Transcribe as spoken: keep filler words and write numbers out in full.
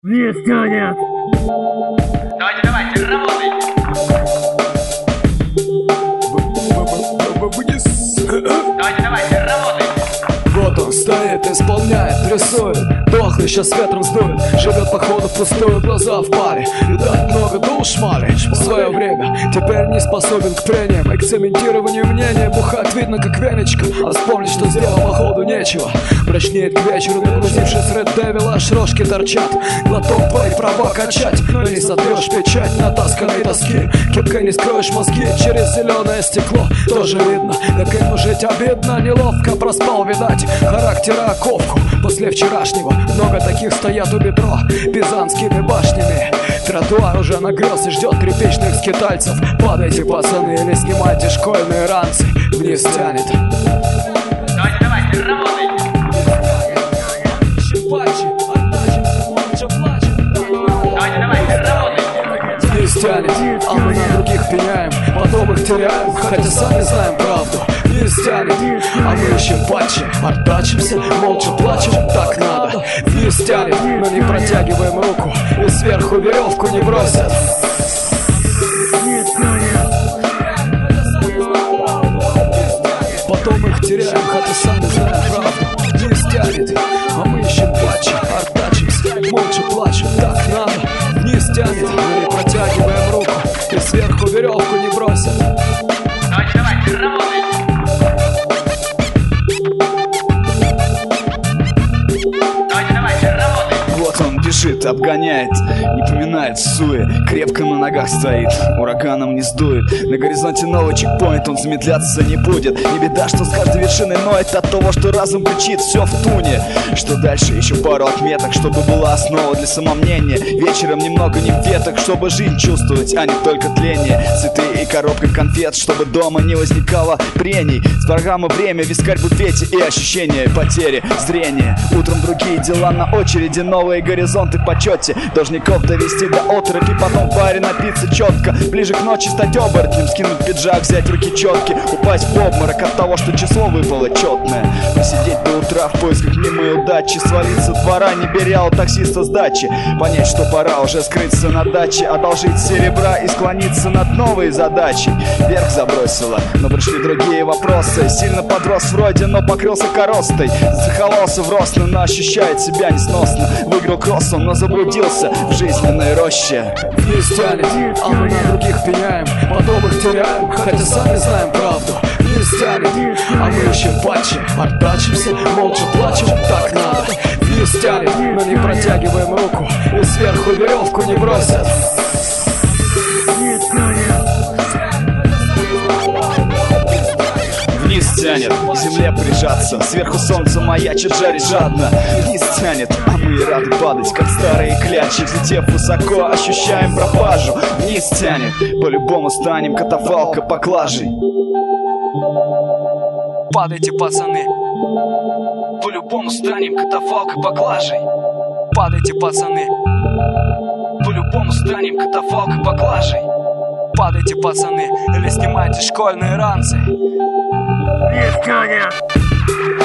Не станет! Давайте, давайте, работайте! Давайте, давайте, работайте! Вот он стоит, исполняет, рисует. Дохлый, сейчас ветром сдует. Живет походу впустую, глаза в паре. Видать много душ мали в свое время. Теперь не способен к прениям и к цементированию мнения. Бухать видно как венечка, а вспомнить, что сделал походу нечего. Мрачнеет к вечеру, нагрузившись Ред Девил, аж рожки торчат. Глоток твои права качать, но не сотрешь печать натасканной доски. Кепкой не скроешь мозги, через зеленое стекло тоже видно, как ему жить обидно. Неловко проспал, видать, характера оковку. После вчерашнего много таких стоят у метро пизанскими башнями. Тротуар уже нагрелся, ждет тряпичных скитальцев. Падайте, пацаны, или снимайте школьные ранцы. Вниз тянет. Давайте, давайте, работайте! Давайте, давайте, работайте! Вниз тянет, а мы на других пеняем, потом их теряем, хотя сами знаем правду. Вниз тянет, а мы ищем патчи, артачимся, молча плачем, так надо. Вниз тянет, но не протягиваем руку, и сверху веревку не бросят. Потом их теряем, хотя сами знаем правду. Вниз тянет, а мы ищем патчи, артачимся, молча плачем, так надо. Вниз тянет, но не протягиваем руку, и сверху веревку не бросят. Давайте, давайте, работайте! Давайте, давайте, работайте! Вот он бежит, обгоняет, не поминает суе. Крепко на ногах стоит, ураганом не сдует. На горизонте новый чекпоинт, он замедляться не будет. Не беда, что с каждой вершиной ноет от того, что разум кричит, все в туне. Что дальше? Еще пару отметок, чтобы была основа для самомнения. Вечером немного не веток, чтобы жизнь чувствовать, а не только тление. Цветы и коробка конфет, чтобы дома не возникало прений. С программы «Время», вискарь в буфете и ощущение потери зрения. Утром другие дела на очереди, новые горизонты в почете. Должников довести до отрыви, потом в баре напиться четко. Ближе к ночи стать оборотнем, скинуть пиджак, взять в руки четки. Упасть в обморок от того, что число выпало четное. Посидеть до утра в поисках мнимой удачи. Свалиться с двора, не беря у таксиста сдачи. Понять, что пора уже скрыться на даче. Одолжить серебра и склониться над новой задачей. Вверх забросило, но пришли другие вопросы. Сильно подрос вроде, но покрылся коростой. Захололся в росло, но ощущает себя несносно. Выиграл кроссом, но заблудился в жизненной роще. Вниз тянет, а мы на других пеняем, потом их теряем, хотя сами знаем правду. Вниз тянет, а мы ищем патчи, артачимся, молча плачем, так надо. Вниз тянет, но не протягиваем руку, и сверху веревку не бросят. Вниз тянет, к земле прижаться. Сверху солнце маячит, жарит жадно. Вниз тянет, а мы рады падать, как старые клячи. Взлетев высоко, ощущаем пропажу. Вниз тянет, по-любому станем катафалка поклажей. Падайте, пацаны, по-любому станем катафалка поклажей. Падайте, пацаны, по-любому станем катафалка поклажей. Падайте, пацаны, или снимайте школьные ранцы. Не станет!